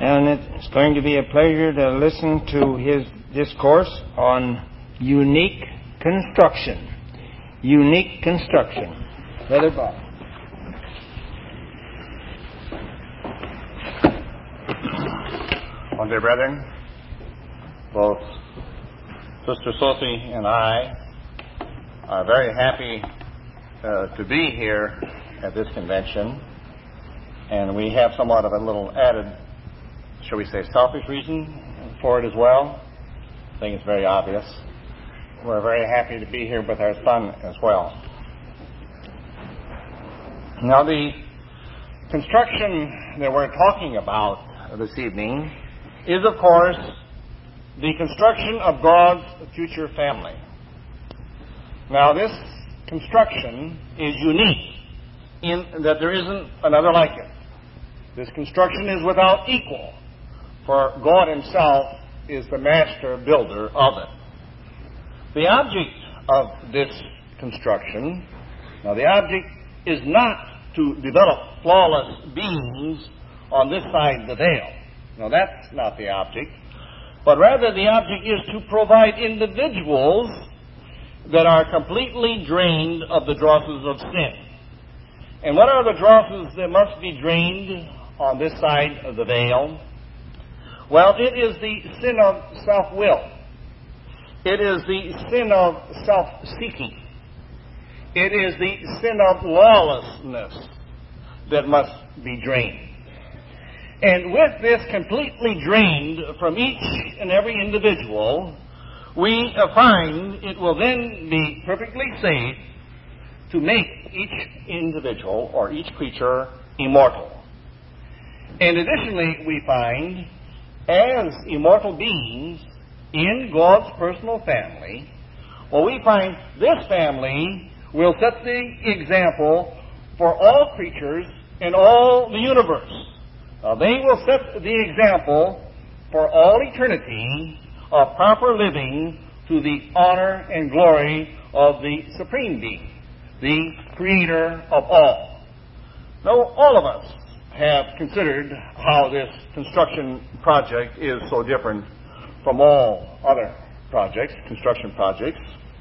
and it's going to be a pleasure to listen to his discourse on unique construction. Unique construction. Brother Bob. Well, dear brethren, both Sister Sophie and I are very happy to be here at this convention, and we have somewhat of a little added, shall we say, selfish reason for it as well. I think it's very obvious. We're very happy to be here with our son as well. Now, the construction that we're talking about this evening is, of course, the construction of God's future family. Now, this construction is unique in that there isn't another like it. This construction is without equal, for God Himself is the master builder of it. The object of this construction, now the object is not to develop flawless beings on this side of the veil. No, that's not the object. But rather the object is to provide individuals that are completely drained of the drosses of sin. And what are the drosses that must be drained on this side of the veil? Well, it is the sin of self-will. It is the sin of self-seeking. It is the sin of lawlessness that must be drained. And with this completely drained from each and every individual, we find it will then be perfectly safe to make each individual or each creature immortal. And additionally, we find, as immortal beings in God's personal family, we find this family will set the example for all creatures in all the universe. They will set the example for all eternity of proper living to the honor and glory of the Supreme Being, the Creator of all. Now, all of us have considered how this construction project is so different from all other projects, construction projects.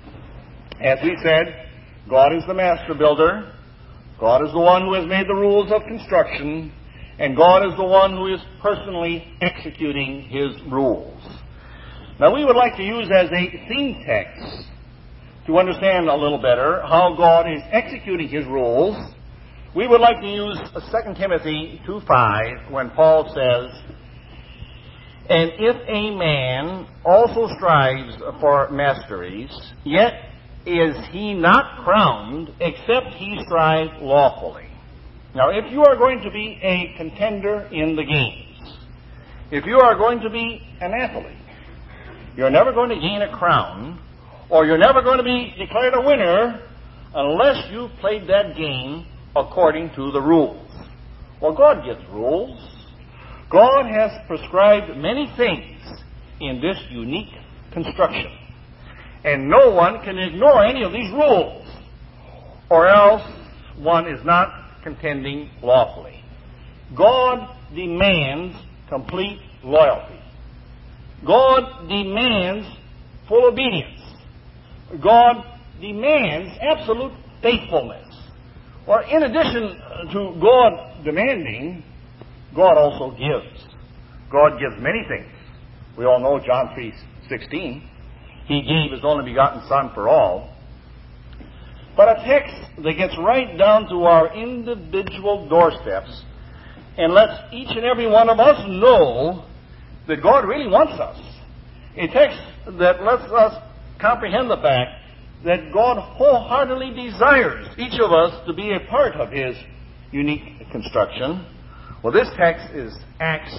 As we said, God is the master builder. God is the one who has made the rules of construction. And God is the one who is personally executing His rules. Now, we would like to use as a theme text to understand a little better how God is executing His rules. We would like to use 2 Timothy 2:5 when Paul says, "And if a man also strives for masteries, yet is he not crowned except he strive lawfully." Now, if you are going to be a contender in the games, if you are going to be an athlete, you're never going to gain a crown, or you're never going to be declared a winner unless you've played that game according to the rules. Well, God gives rules. God has prescribed many things in this unique construction. And no one can ignore any of these rules, or else one is not contending lawfully. God demands complete loyalty. God demands full obedience. God demands absolute faithfulness. Or in addition to God demanding, God also gives. God gives many things. We all know John 3:16. He gave His only begotten Son for all. But a text that gets right down to our individual doorsteps and lets each and every one of us know that God really wants us. A text that lets us comprehend the fact that God wholeheartedly desires each of us to be a part of His unique construction. Well, this text is Acts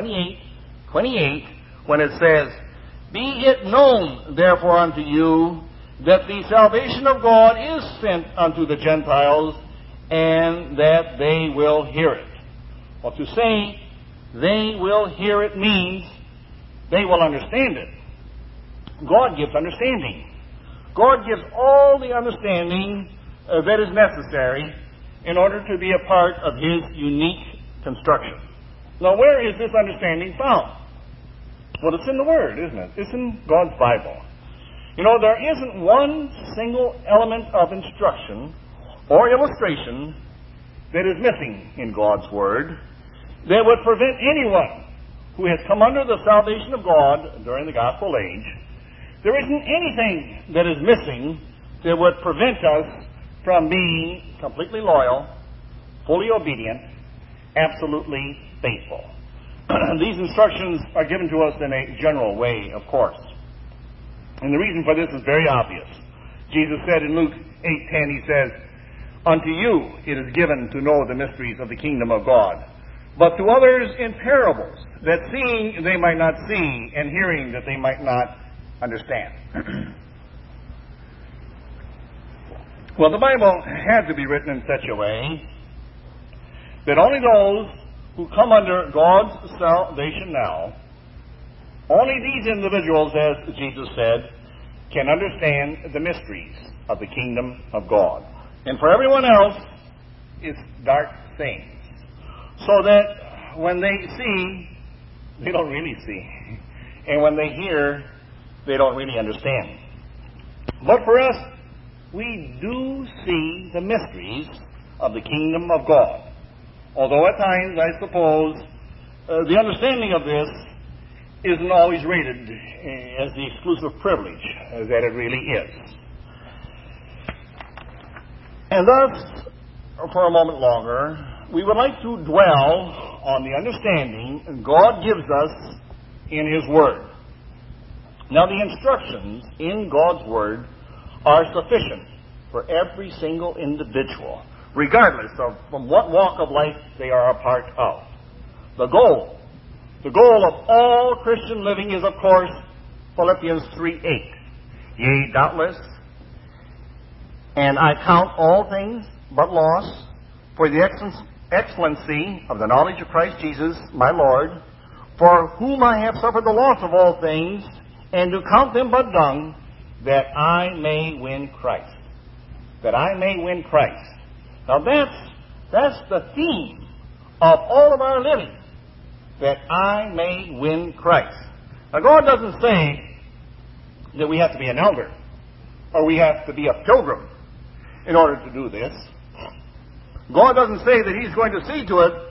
28:28, when it says, "Be it known, therefore, unto you, that the salvation of God is sent unto the Gentiles, and that they will hear it." Well, to say they will hear it means they will understand it. God gives understanding. God gives all the understanding that is necessary in order to be a part of His unique construction. Now, where is this understanding found? Well, it's in the Word, isn't it? It's in God's Bible. You know, there isn't one single element of instruction or illustration that is missing in God's Word that would prevent anyone who has come under the salvation of God during the gospel age. There isn't anything that is missing that would prevent us from being completely loyal, fully obedient, absolutely faithful. These instructions are given to us in a general way, of course. And the reason for this is very obvious. Jesus said in Luke 8:10, he says, "Unto you it is given to know the mysteries of the kingdom of God, but to others in parables, that seeing they might not see, and hearing that they might not understand." Well, the Bible had to be written in such a way that only those who come under God's salvation now, only these individuals, as Jesus said, can understand the mysteries of the kingdom of God. And for everyone else, it's dark things. So that when they see, they don't really see. And when they hear, they don't really understand. But for us, we do see the mysteries of the kingdom of God. Although at times, I suppose, the understanding of this isn't always rated as the exclusive privilege that it really is. And thus, for a moment longer, we would like to dwell on the understanding God gives us in His Word. Now, the instructions in God's Word are sufficient for every single individual, regardless of from what walk of life they are a part of. The goal of all Christian living is, of course, Philippians 3:8. Yea, doubtless, and I count all things but loss for the excellency of the knowledge of Christ Jesus, my Lord, for whom I have suffered the loss of all things, and to count them but dung, that I may win Christ. That I may win Christ. Now that's the theme of all of our living. That I may win Christ. Now, God doesn't say that we have to be an elder or we have to be a pilgrim in order to do this. God doesn't say that He's going to see to it.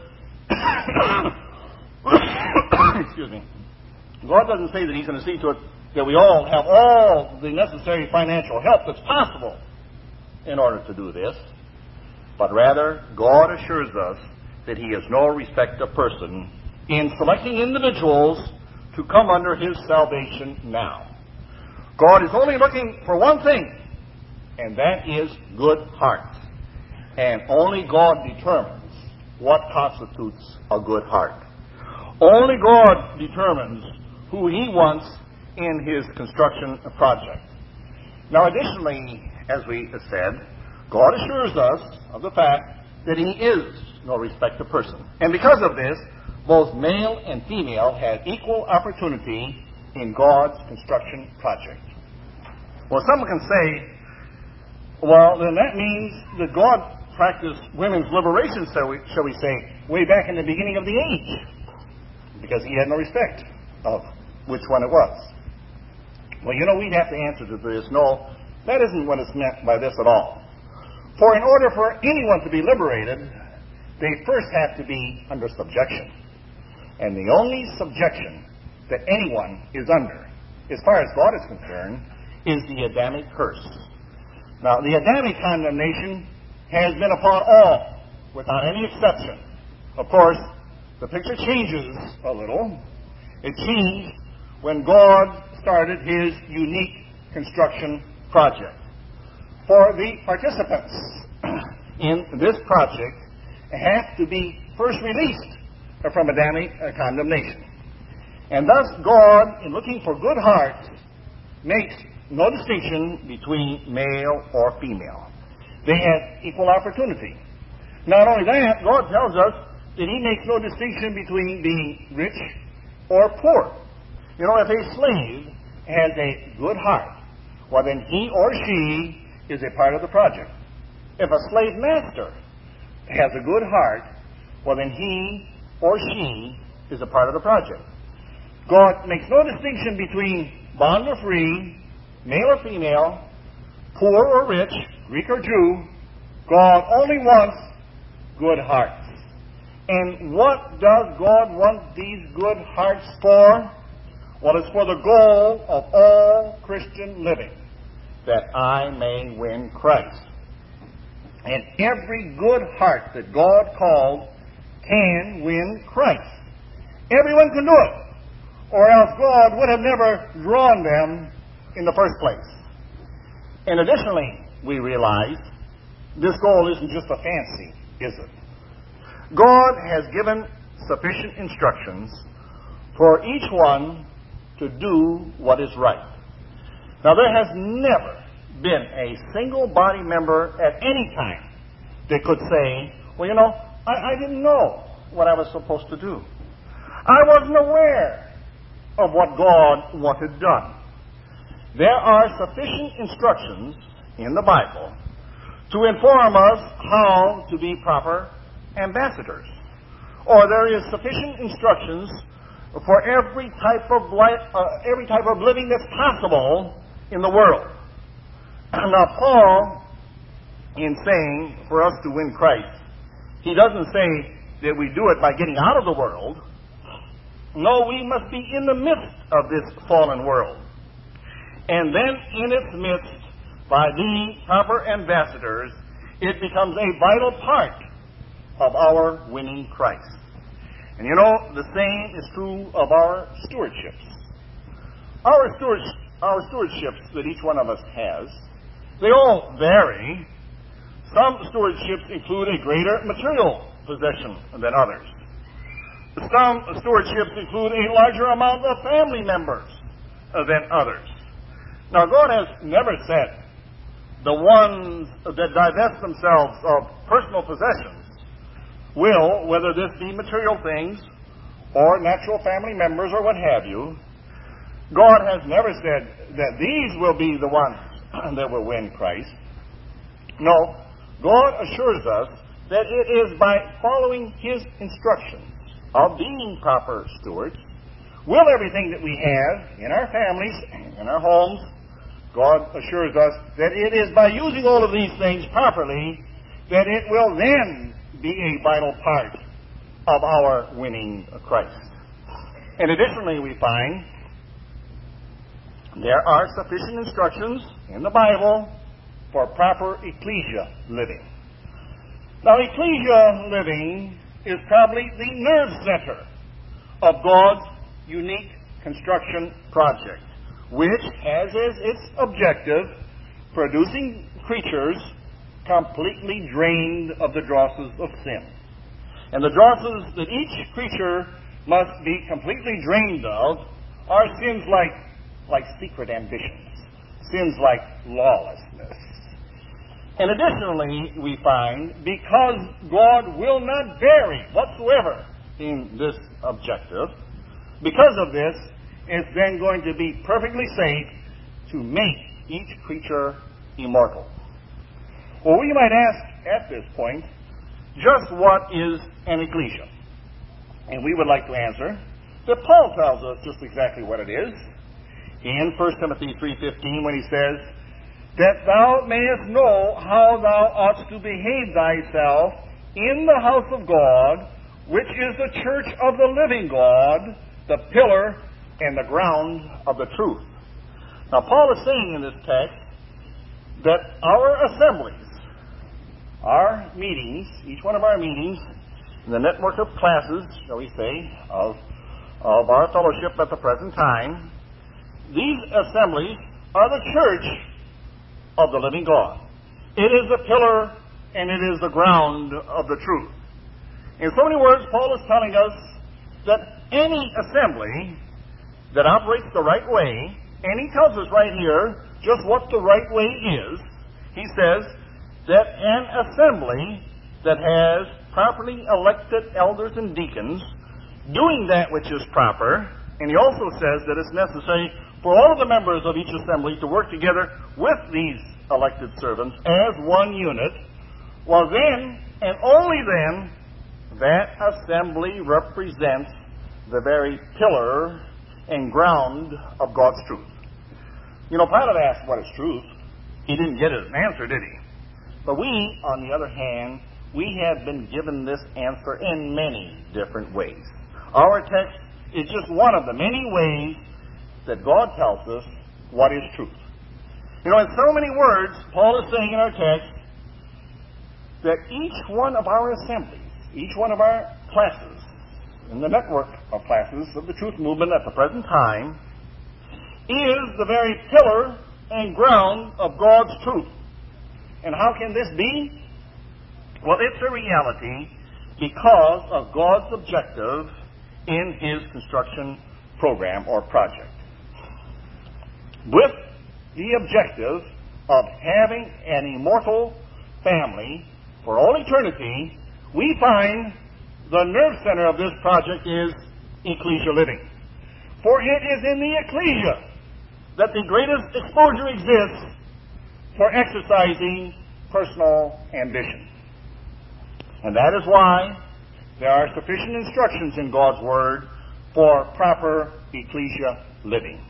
Excuse me. God doesn't say that He's going to see to it that we all have all the necessary financial help that's possible in order to do this. But rather, God assures us that He is no respecter of person in selecting individuals to come under His salvation now. God is only looking for one thing, and that is good hearts. And only God determines what constitutes a good heart. Only God determines who He wants in His construction project. Now, additionally, as we said, God assures us of the fact that He is no respecter of person. And because of this, both male and female have equal opportunity in God's construction project. Well, someone can say, well, then that means that God practiced women's liberation, shall we say, way back in the beginning of the age, because He had no respect of which one it was. Well, you know, we'd have to answer to this. No, that isn't what is meant by this at all. For in order for anyone to be liberated, they first have to be under subjection. And the only subjection that anyone is under, as far as God is concerned, is the Adamic curse. Now, the Adamic condemnation has been upon all, without any exception. Of course, the picture changes a little. It changed when God started His unique construction project. For the participants in this project have to be first released from Adamic condemnation. And thus God, in looking for good hearts, makes no distinction between male or female. They have equal opportunity. Not only that, God tells us that He makes no distinction between being rich or poor. You know, if a slave has a good heart, well, then he or she is a part of the project. If a slave master has a good heart, well, then he or she is a part of the project. God makes no distinction between bond or free, male or female, poor or rich, Greek or Jew. God only wants good hearts. And what does God want these good hearts for? Well, it's for the goal of all Christian living, that I may win Christ. And every good heart that God called can win Christ. Everyone can do it, or else God would have never drawn them in the first place. And additionally, we realize this goal isn't just a fancy, is it? God has given sufficient instructions for each one to do what is right. Now, there has never been a single body member at any time that could say, well, I didn't know what I was supposed to do. I wasn't aware of what God wanted done. There are sufficient instructions in the Bible to inform us how to be proper ambassadors. Or there is sufficient instructions for every type of life, every type of living that's possible in the world. Now, Paul, in saying for us to win Christ, he doesn't say that we do it by getting out of the world. No, we must be in the midst of this fallen world. And then in its midst, by being proper ambassadors, it becomes a vital part of our winning Christ. And the same is true of our stewardships. Our stewardships that each one of us has, they all vary. Some stewardships include a greater material possession than others. Some stewardships include a larger amount of family members than others. Now, God has never said the ones that divest themselves of personal possessions will, whether this be material things or natural family members or what have you, God has never said that these will be the ones that will win Christ. No, God assures us that it is by following His instructions of being proper stewards, will everything that we have in our families, in our homes, God assures us that it is by using all of these things properly that it will then be a vital part of our winning Christ. And additionally, we find there are sufficient instructions in the Bible for proper ecclesia living. Now, ecclesia living is probably the nerve center of God's unique construction project, which has as its objective producing creatures completely drained of the drosses of sin. And the drosses that each creature must be completely drained of are sins like secret ambitions, sins like lawlessness. And additionally, we find, because God will not vary whatsoever in this objective, because of this, it's then going to be perfectly safe to make each creature immortal. Well, we might ask at this point, just what is an ecclesia? And we would like to answer that Paul tells us just exactly what it is in 1 Timothy 3:15 when he says, that thou mayest know how thou oughtest to behave thyself in the house of God, which is the church of the living God, the pillar and the ground of the truth. Now, Paul is saying in this text that our assemblies, our meetings, each one of our meetings, in the network of classes, shall we say, of our fellowship at the present time, these assemblies are the church of the living God. It is the pillar and it is the ground of the truth. In so many words, Paul is telling us that any assembly that operates the right way, and he tells us right here just what the right way is. He says that an assembly that has properly elected elders and deacons doing that which is proper, and he also says that it's necessary for all of the members of each assembly to work together with these elected servants as one unit, well then, and only then, that assembly represents the very pillar and ground of God's truth. You know, Pilate asked what is truth. He didn't get an answer, did he? But we, on the other hand, we have been given this answer in many different ways. Our text is just one of the many ways that God tells us what is truth. You know, in so many words, Paul is saying in our text that each one of our assemblies, each one of our classes, in the network of classes of the truth movement at the present time, is the very pillar and ground of God's truth. And how can this be? Well, it's a reality because of God's objective in His construction program or project. With the objective of having an immortal family for all eternity, we find the nerve center of this project is ecclesia living. For it is in the ecclesia that the greatest exposure exists for exercising personal ambition. And that is why there are sufficient instructions in God's Word for proper ecclesia living.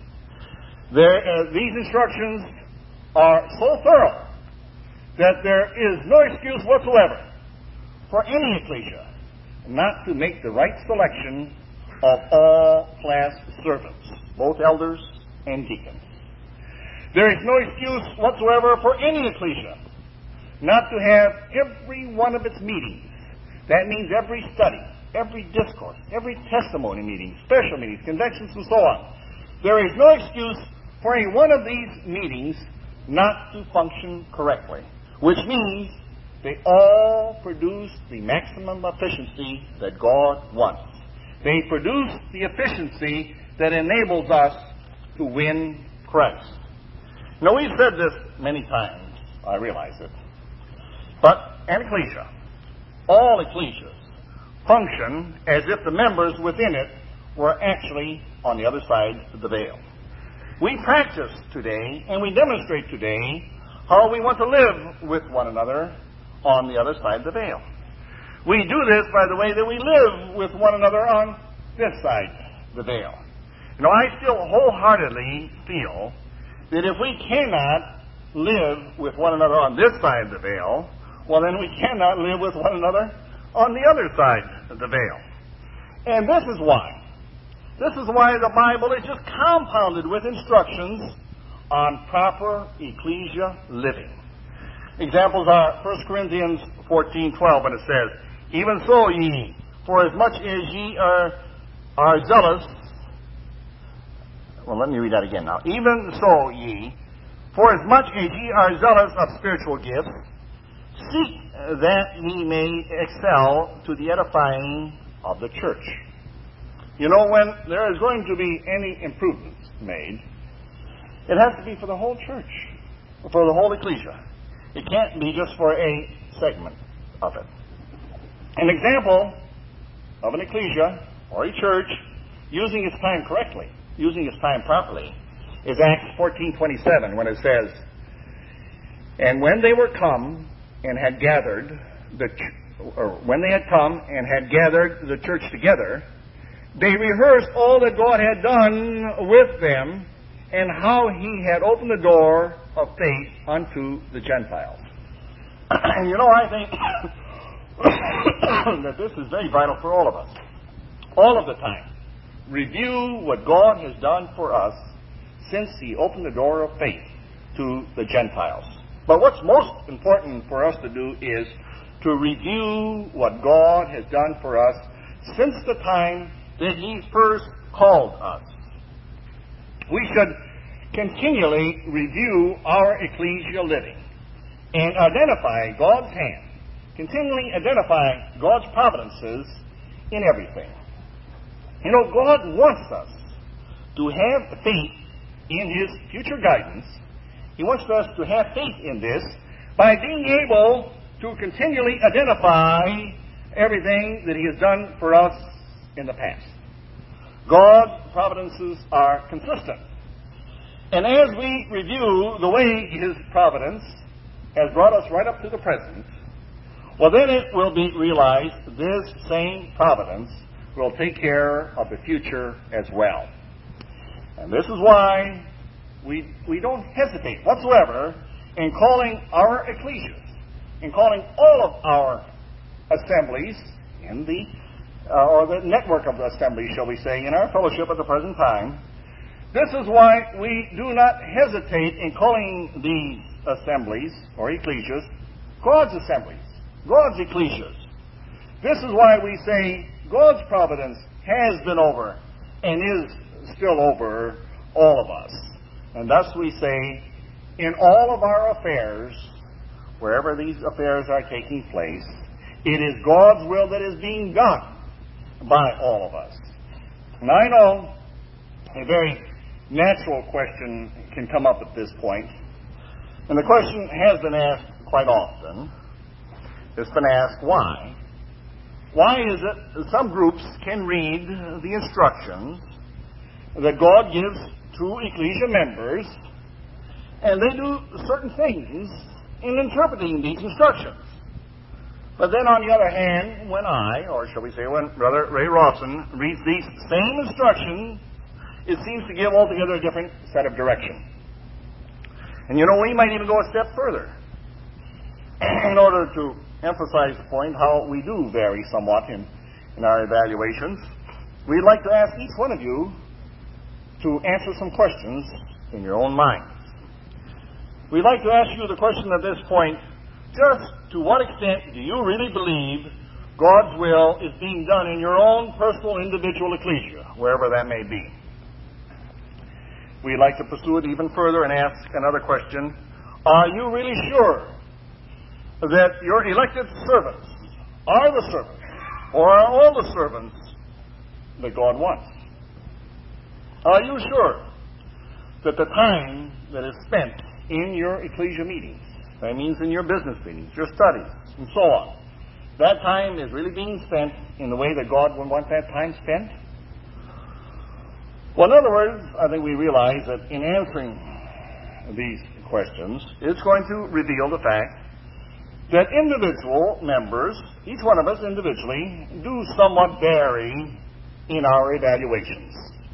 These instructions are so thorough that there is no excuse whatsoever for any ecclesia not to make the right selection of all class servants, both elders and deacons. There is no excuse whatsoever for any ecclesia not to have every one of its meetings. That means every study, every discourse, every testimony meeting, special meetings, conventions, and so on. There is no excuse for any one of these meetings not to function correctly, which means they all produce the maximum efficiency that God wants. They produce the efficiency that enables us to win Christ. Now, we've said this many times, I realize it, but an ecclesia, all ecclesias, function as if the members within it were actually on the other side of the veil. We practice today and we demonstrate today how we want to live with one another on the other side of the veil. We do this by the way that we live with one another on this side of the veil. You know, I still wholeheartedly feel that if we cannot live with one another on this side of the veil, well, then we cannot live with one another on the other side of the veil. And this is why. This is why the Bible is just compounded with instructions on proper ecclesia living. Examples are 1 Corinthians 14:12, when it says, "Even so ye, for as much as ye are zealous," well, let me read that again now. "Even so ye, for as much as ye are zealous of spiritual gifts, seek that ye may excel to the edifying of the church." You know, when there is going to be any improvements made, it has to be for the whole church, for the whole ecclesia. It can't be just for a segment of it. An example of an ecclesia or a church using its time correctly, using its time properly, is Acts 14:27, when it says, "And when they were come and had gathered the church together, they rehearsed all that God had done with them, and how He had opened the door of faith unto the Gentiles." And you know, I think that this is very vital for all of us. All of the time. Review what God has done for us since He opened the door of faith to the Gentiles. But what's most important for us to do is to review what God has done for us since the time that He first called us. We should continually review our ecclesial living and identify God's hand, continually identify God's providences in everything. You know, God wants us to have faith in His future guidance. He wants us to have faith in this by being able to continually identify everything that He has done for us in the past. God's providences are consistent. And as we review the way His providence has brought us right up to the present, well, then it will be realized this same providence will take care of the future as well. And this is why we don't hesitate whatsoever in calling our ecclesias, in calling all of our assemblies in the or the network of assemblies, shall we say, in our fellowship at the present time. This is why we do not hesitate in calling these assemblies or ecclesias God's assemblies, God's ecclesias. This is why we say God's providence has been over and is still over all of us. And thus we say, in all of our affairs, wherever these affairs are taking place, it is God's will that is being done by all of us. And I know a very natural question can come up at this point, and the question has been asked quite often. It's been asked, why? Why is it that some groups can read the instructions that God gives to ecclesia members, and they do certain things in interpreting these instructions? But then on the other hand, when when Brother Ray Rawson reads these same instructions, it seems to give altogether a different set of direction. And we might even go a step further in order to emphasize the point how we do vary somewhat in our evaluations. We'd like to ask each one of you to answer some questions in your own minds. We'd like to ask you the question at this point, just to what extent do you really believe God's will is being done in your own personal individual ecclesia, wherever that may be? We'd like to pursue it even further and ask another question. Are you really sure that your elected servants are the servants, or are all the servants that God wants? Are you sure that the time that is spent in your ecclesia meetings, that means in your business meetings, your studies, and so on, that time is really being spent in the way that God would want that time spent? Well, in other words, I think we realize that in answering these questions, it's going to reveal the fact that individual members, each one of us individually, do somewhat vary in our evaluations.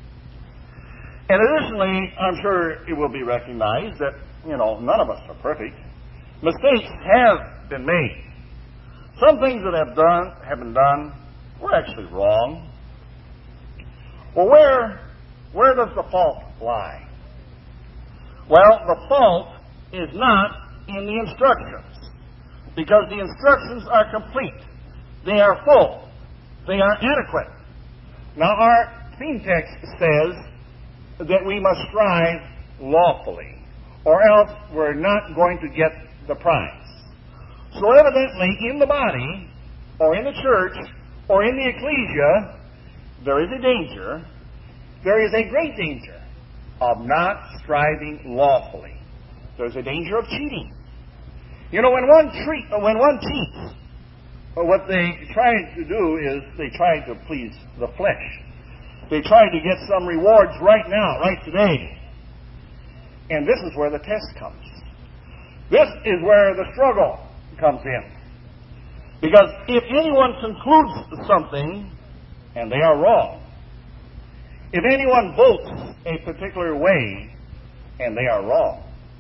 And additionally, I'm sure it will be recognized that, none of us are perfect. Mistakes have been made. Some things that have been done were actually wrong. Well, where does the fault lie? Well, the fault is not in the instructions, because the instructions are complete. They are full. They are adequate. Now, our theme text says that we must strive lawfully, or else we're not going to get the prize. So evidently, in the body, or in the church, or in the ecclesia, there is a danger. There is a great danger of not striving lawfully. There's a danger of cheating. When one cheats, what they try to do is they try to please the flesh. They try to get some rewards right now, right today. And this is where the test comes. This is where the struggle comes in. Because if anyone concludes something, and they are wrong, if anyone votes a particular way, and they are wrong,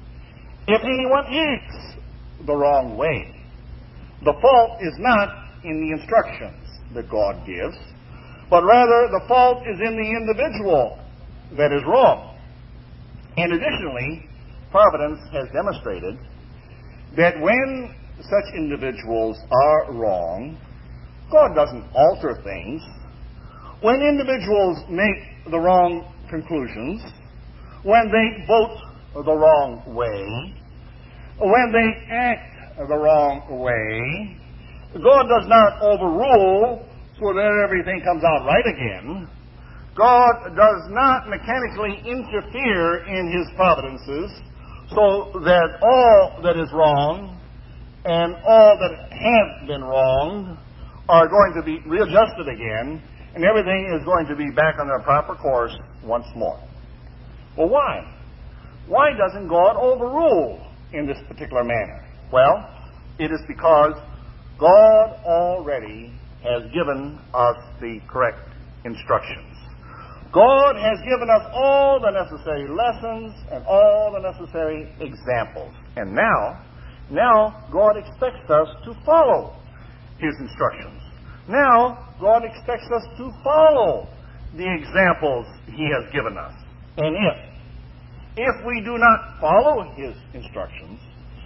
if anyone acts the wrong way, the fault is not in the instructions that God gives, but rather the fault is in the individual that is wrong. And additionally, Providence has demonstrated that when such individuals are wrong, God doesn't alter things. When individuals make the wrong conclusions, when they vote the wrong way, when they act the wrong way, God does not overrule so that everything comes out right again. God does not mechanically interfere in His providences so that all that is wrong and all that have been wronged are going to be readjusted again, and everything is going to be back on their proper course once more. Well, why? Why doesn't God overrule in this particular manner? Well, it is because God already has given us the correct instructions. God has given us all the necessary lessons and all the necessary examples. And now God expects us to follow His instructions. Now God expects us to follow the examples He has given us. And if we do not follow His instructions,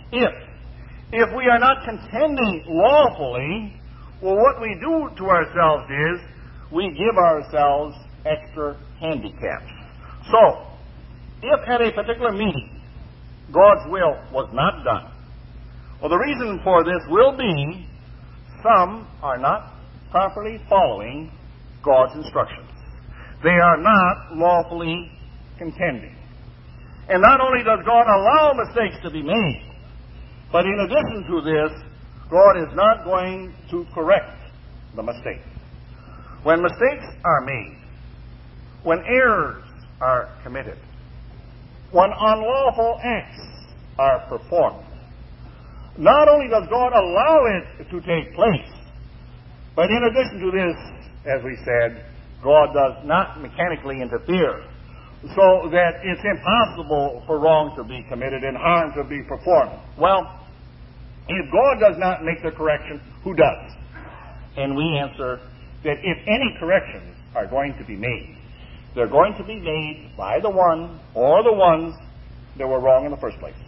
if we are not contending lawfully, well, what we do to ourselves is we give ourselves extra handicaps. So, if at a particular meeting God's will was not done, well, the reason for this will be some are not properly following God's instructions. They are not lawfully contending. And not only does God allow mistakes to be made, but in addition to this, God is not going to correct the mistake. When mistakes are made, when errors are committed, when unlawful acts are performed, not only does God allow it to take place, but in addition to this, as we said, God does not mechanically interfere so that it's impossible for wrong to be committed and harm to be performed. Well, if God does not make the correction, who does? And we answer that if any corrections are going to be made, they're going to be made by the one or the ones that were wrong in the first place.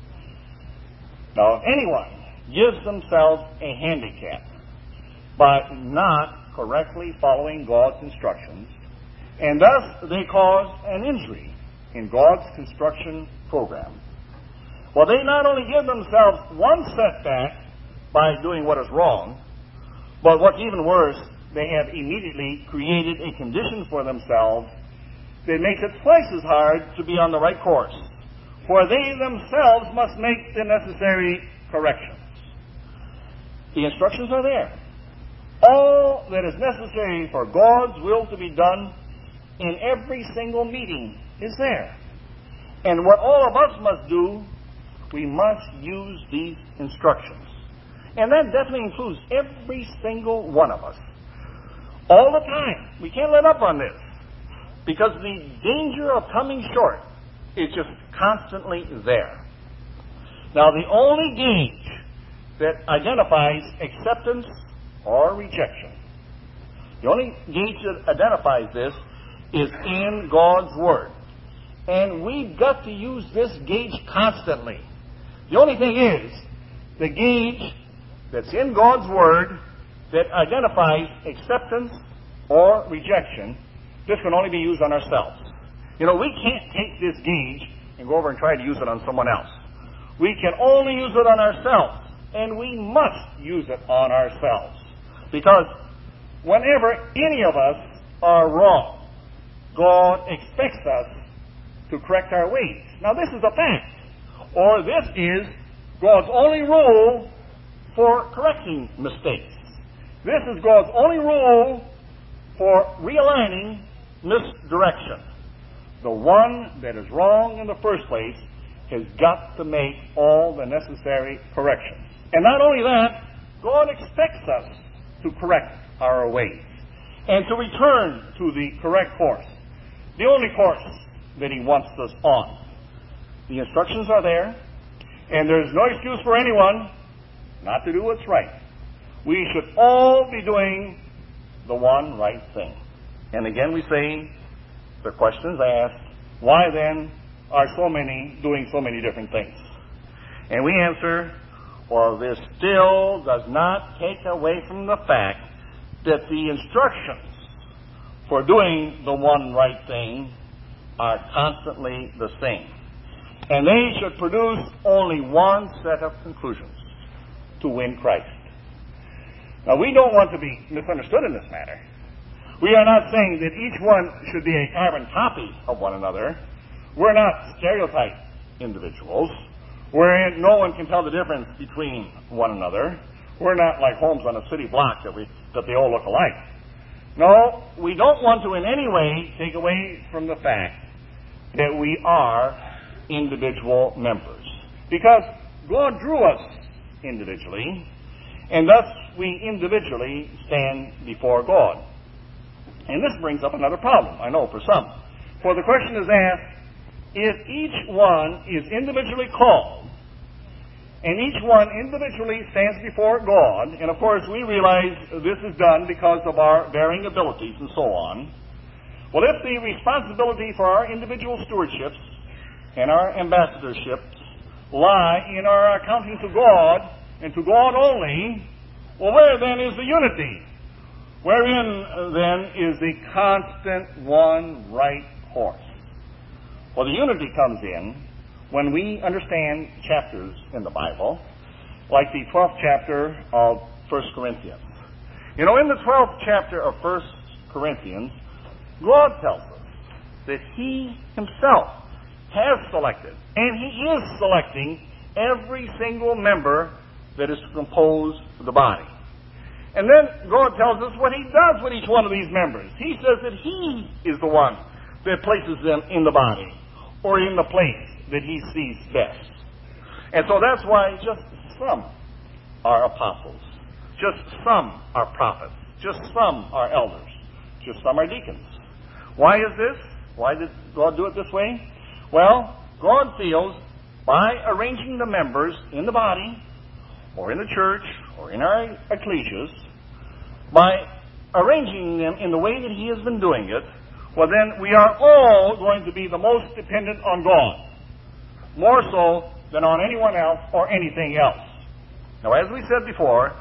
Now, if anyone gives themselves a handicap by not correctly following God's instructions, and thus they cause an injury in God's construction program, well, they not only give themselves one setback by doing what is wrong, but what's even worse, they have immediately created a condition for themselves that makes it twice as hard to be on the right course, for they themselves must make the necessary corrections. The instructions are there. All that is necessary for God's will to be done in every single meeting is there. And what all of us must do, we must use these instructions. And that definitely includes every single one of us. All the time. We can't let up on this, because the danger of coming short is just constantly there. Now, the only gauge that identifies acceptance or rejection, the only gauge that identifies this is in God's Word. And we've got to use this gauge constantly. The only thing is, the gauge that's in God's Word that identifies acceptance or rejection, this can only be used on ourselves. You know, we can't take this gauge and go over and try to use it on someone else. We can only use it on ourselves, and we must use it on ourselves. Because whenever any of us are wrong, God expects us to correct our ways. Now, this is a fact, or this is God's only rule for correcting mistakes. This is God's only rule for realigning misdirection. The one that is wrong in the first place has got to make all the necessary corrections. And not only that, God expects us to correct our ways and to return to the correct course, the only course that He wants us on. The instructions are there, and there's no excuse for anyone not to do what's right. We should all be doing the one right thing. And again we say, the question is asked, why then are so many doing so many different things? And we answer, well, this still does not take away from the fact that the instructions for doing the one right thing are constantly the same. And they should produce only one set of conclusions: to win Christ. Now, we don't want to be misunderstood in this matter. We are not saying that each one should be a carbon copy of one another. We're not stereotype individuals, wherein no one can tell the difference between one another. We're not like homes on a city block that they all look alike. No, we don't want to in any way take away from the fact that we are individual members. Because God drew us individually, And thus we individually stand before God. And this brings up another problem, I know, for some. For the question is asked, if each one is individually called, and each one individually stands before God, and of course we realize this is done because of our varying abilities and so on, well, if the responsibility for our individual stewardships and our ambassadorships lie in our accounting to God, and to God only, well, where then is the unity? Wherein then is the constant one right course? Well, the unity comes in when we understand chapters in the Bible, like the 12th chapter of 1 Corinthians. You know, in the 12th chapter of 1 Corinthians, God tells us that He Himself has selected, and He is selecting every single member that is to compose the body. And then God tells us what He does with each one of these members. He says that He is the one that places them in the body, or in the place that He sees best. And so that's why just some are apostles, just some are prophets, just some are elders, just some are deacons. Why is this? Why did God do it this way? Well, God feels by arranging the members in the body, or in the church, or in our ecclesias, by arranging them in the way that He has been doing it, well then we are all going to be the most dependent on God, more so than on anyone else or anything else. Now, as we said before,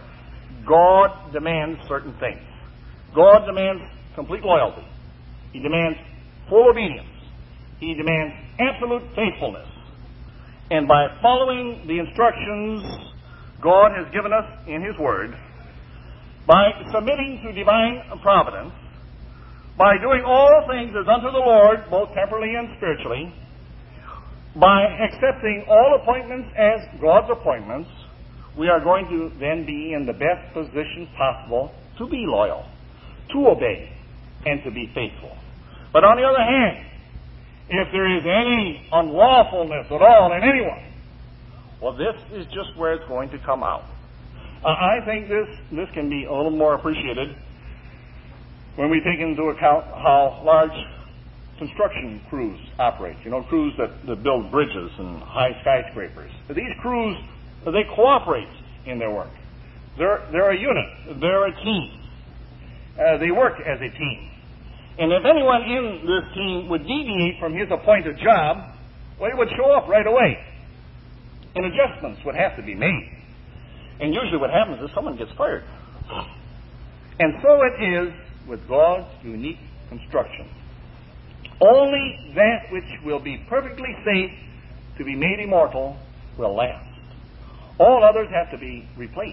God demands certain things. God demands complete loyalty. He demands full obedience. He demands absolute faithfulness. And by following the instructions God has given us in His Word, by submitting to divine providence, by doing all things as unto the Lord, both temporally and spiritually, by accepting all appointments as God's appointments, we are going to then be in the best position possible to be loyal, to obey, and to be faithful. But on the other hand, if there is any unlawfulness at all in anyone, well, this is just where it's going to come out. I think this can be a little more appreciated when we take into account how large construction crews operate. You know, crews that build bridges and high skyscrapers. These crews, they cooperate in their work. They're a unit. They're a team. They work as a team. And if anyone in this team would deviate from his appointed job, well, it would show up right away. And adjustments would have to be made. And usually what happens is someone gets fired. And so it is with God's unique construction. Only that which will be perfectly safe to be made immortal will last. All others have to be replaced.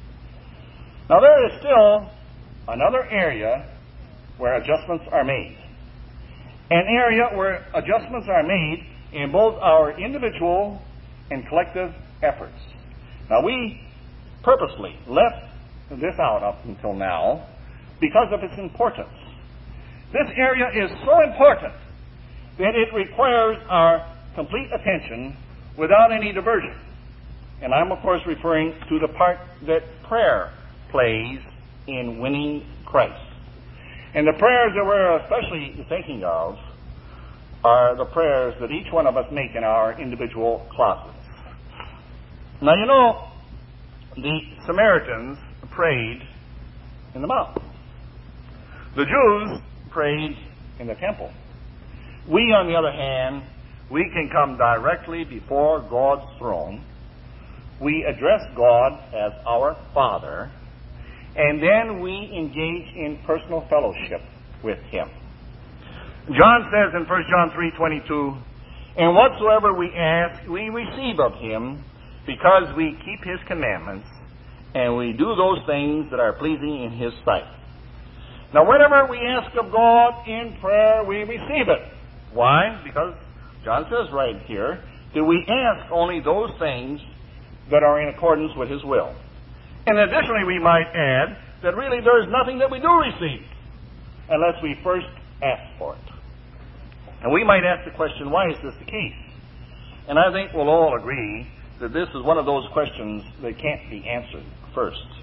Now there is still another area where adjustments are made. An area where adjustments are made in both our individual and collective efforts. Now we purposely left this out up until now because of its importance. This area is so important that it requires our complete attention without any diversion. And I'm, of course, referring to the part that prayer plays in winning Christ. And the prayers that we're especially thinking of are the prayers that each one of us make in our individual closets. Now, you know, the Samaritans prayed in the mountain. The Jews prayed in the temple. We, on the other hand, we can come directly before God's throne. We address God as our Father, and then we engage in personal fellowship with Him. John says in 1 John 3:22, "And whatsoever we ask, we receive of Him, because we keep His commandments, and we do those things that are pleasing in His sight." Now, whatever we ask of God in prayer, we receive it. Why? Because John says right here that we ask only those things that are in accordance with His will. And additionally, we might add that really there is nothing that we do receive unless we first ask for it. And we might ask the question, why is this the case? And I think we'll all agree that this is one of those questions that can't be answered first.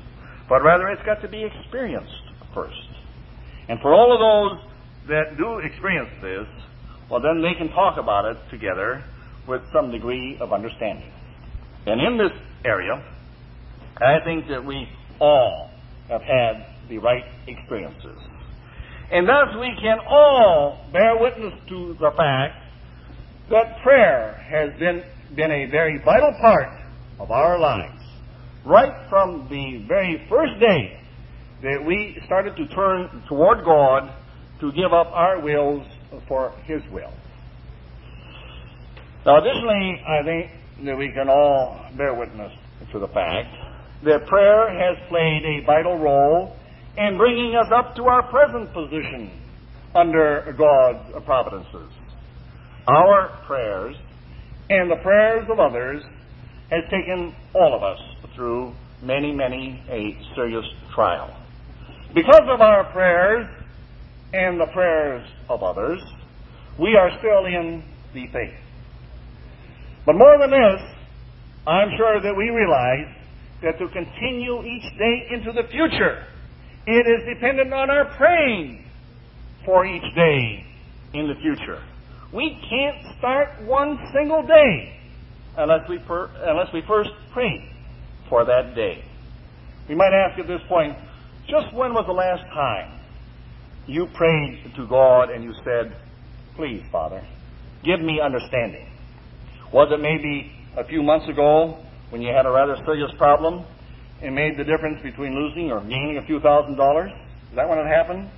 but rather it's got to be experienced first. And for all of those that do experience this, well, then they can talk about it together with some degree of understanding. And in this area, I think that we all have had the right experiences. And thus we can all bear witness to the fact that prayer has been a very vital part of our lives. Right from the very first day that we started to turn toward God to give up our wills for His will. Now, additionally, I think that we can all bear witness to the fact that prayer has played a vital role in bringing us up to our present position under God's providences. Our prayers and the prayers of others has taken all of us through many a serious trial. Because of our prayers and the prayers of others, we are still in the faith. But more than this, I'm sure that we realize that to continue each day into the future, it is dependent on our praying for each day in the future. We can't start one single day unless we first pray for that day. We might ask at this point, just when was the last time you prayed to God and you said, "Please, Father, give me understanding"? Was it maybe a few months ago when you had a rather serious problem and made the difference between losing or gaining a few $1,000s? Is that when it happened?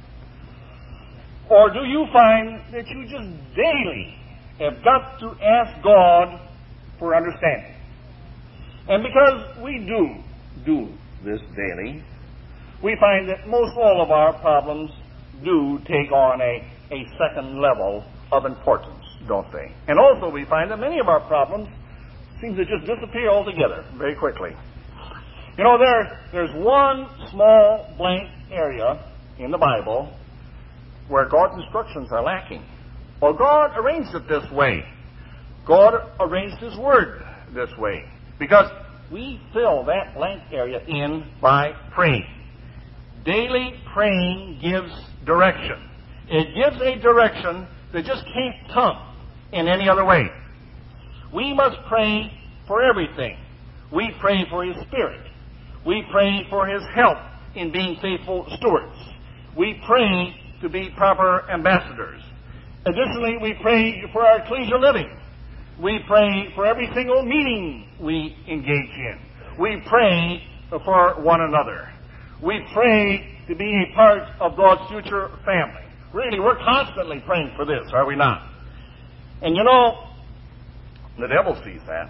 Or do you find that you just daily have got to ask God for understanding? And because we do this daily, we find that most all of our problems do take on a second level of importance, don't they? And also we find that many of our problems seem to just disappear altogether very quickly. You know, there's one small blank area in the Bible where God's instructions are lacking. Well, God arranged it this way. God arranged His Word this way. Because we fill that blank area in by praying. Daily praying gives direction. It gives a direction that just can't come in any other way. We must pray for everything. We pray for His Spirit. We pray for His help in being faithful stewards. We pray to be proper ambassadors. Additionally, we pray for our ecclesial living. We pray for every single meeting we engage in. We pray for one another. We pray to be a part of God's future family. Really, we're constantly praying for this, are we not? And you know, the devil sees that.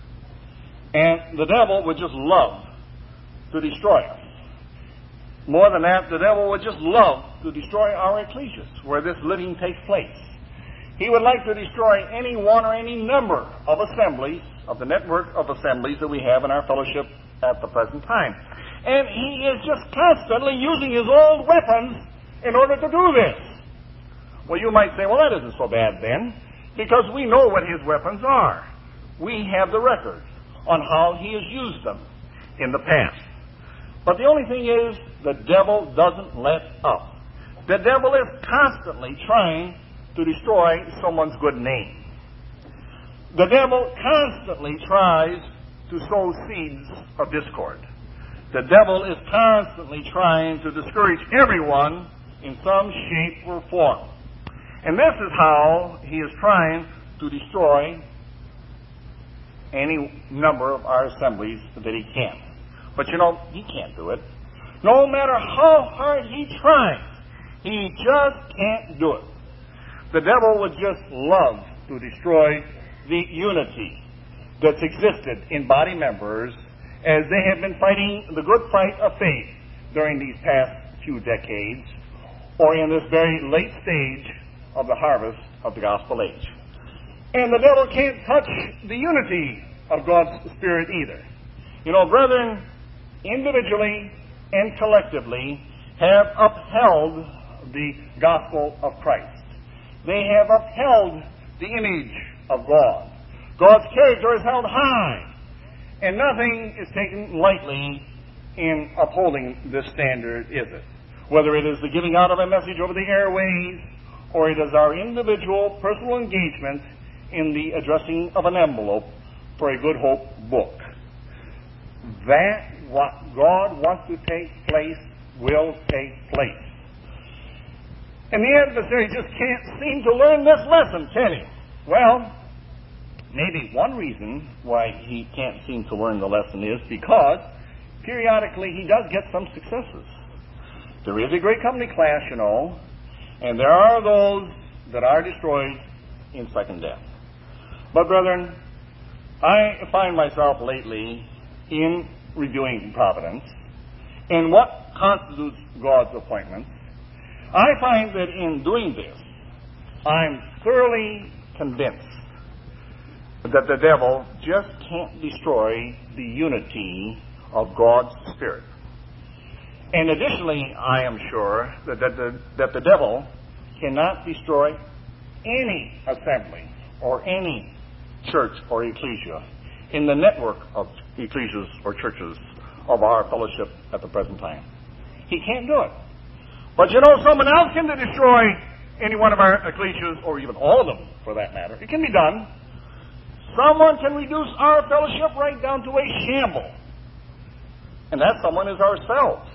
And the devil would just love to destroy us. More than that, the devil would just love to destroy our ecclesias, where this living takes place. He would like to destroy any one or any number of assemblies, of the network of assemblies that we have in our fellowship at the present time. And he is just constantly using his old weapons in order to do this. Well, you might say, well, that isn't so bad then, because we know what his weapons are. We have the record on how he has used them in the past. But the only thing is, the devil doesn't let up. The devil is constantly trying to destroy someone's good name. The devil constantly tries to sow seeds of discord. The devil is constantly trying to discourage everyone in some shape or form. And this is how he is trying to destroy any number of our assemblies that he can. But you know, he can't do it. No matter how hard he tries, he just can't do it. The devil would just love to destroy the unity that's existed in body members as they have been fighting the good fight of faith during these past few decades, or in this very late stage of the harvest of the gospel age. And the devil can't touch the unity of God's Spirit either. You know, brethren, individually and collectively have upheld the gospel of Christ. They have upheld the image of God. God's character is held high, and nothing is taken lightly in upholding this standard is it? Whether it is the giving out of a message over the airways, or it is our individual personal engagement in the addressing of an envelope for a Good Hope book. That what God wants to take place will take place. And the adversary just can't seem to learn this lesson, can he? Well, maybe one reason why he can't seem to learn the lesson is because periodically he does get some successes. There is a great company clash, you know, and there are those that are destroyed in second death. But brethren, I find myself lately in reviewing providence and what constitutes God's appointments. I find that in doing this, I'm thoroughly convinced that the devil just can't destroy the unity of God's Spirit. And additionally, I am sure that the devil cannot destroy any assembly or any church or ecclesia in the network of ecclesias or churches of our fellowship at the present time. He can't do it. But you know, someone else can destroy any one of our ecclesias, or even all of them for that matter. It can be done. Someone can reduce our fellowship right down to a shamble. And that someone is ourselves.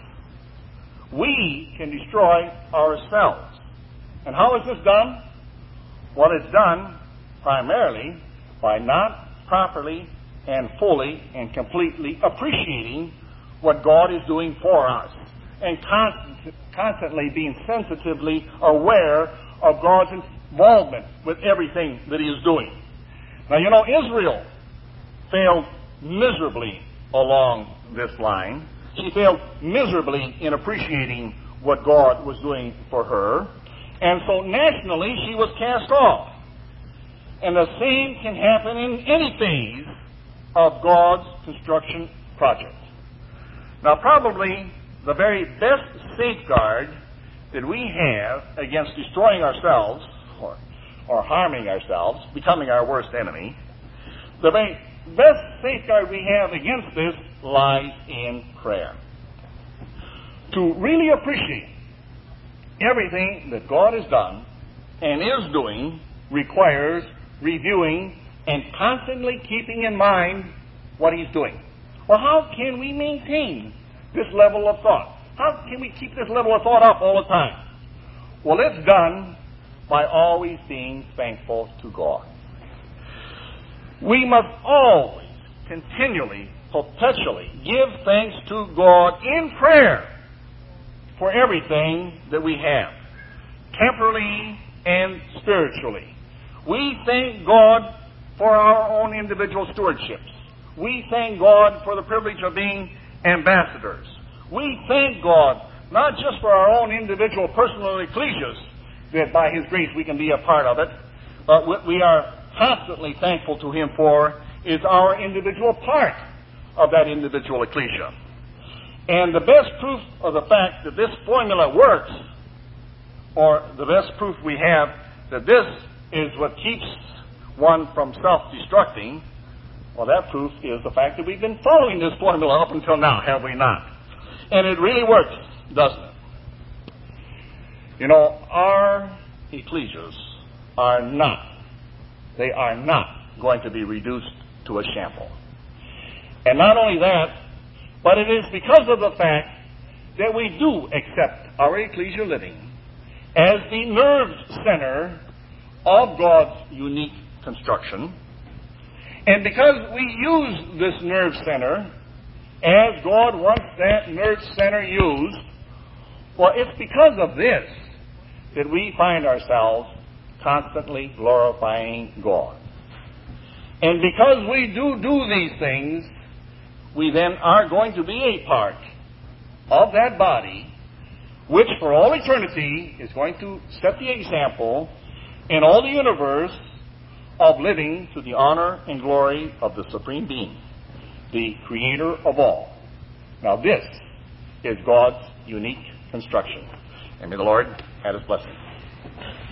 We can destroy ourselves. And how is this done? Well, it's done primarily by not properly and fully and completely appreciating what God is doing for us and constantly being sensitively aware of God's involvement with everything that He is doing. Now, you know, Israel failed miserably along this line. She failed miserably in appreciating what God was doing for her. And so nationally, she was cast off. And the same can happen in any phase of God's construction project. Now, probably the very best safeguard that we have against destroying ourselves or harming ourselves, becoming our worst enemy, the very best safeguard we have against this lies in prayer. To really appreciate everything that God has done and is doing requires reviewing and constantly keeping in mind what He's doing. Well, how can we maintain this level of thought? How can we keep this level of thought up all the time? Well, it's done by always being thankful to God. We must always, continually, perpetually give thanks to God in prayer for everything that we have, temporally and spiritually. We thank God for our own individual stewardships. We thank God for the privilege of being ambassadors. We thank God not just for our own individual personal ecclesias, that by His grace we can be a part of it, but what we are constantly thankful to Him for is our individual part of that individual ecclesia. And the best proof of the fact that this formula works, or the best proof we have that this is what keeps one from self-destructing, well, that proof is the fact that we've been following this formula up until now, have we not? And it really works, doesn't it? You know, our ecclesias are not going to be reduced to a shamble. And not only that, but it is because of the fact that we do accept our ecclesia living as the nerve center of God's unique construction. And because we use this nerve center as God wants that nerve center used, well, it's because of this that we find ourselves constantly glorifying God. And because we do these things, we then are going to be a part of that body which for all eternity is going to set the example in all the universe of living to the honor and glory of the Supreme Being, the Creator of all. Now this is God's unique construction. And may the Lord add His blessing.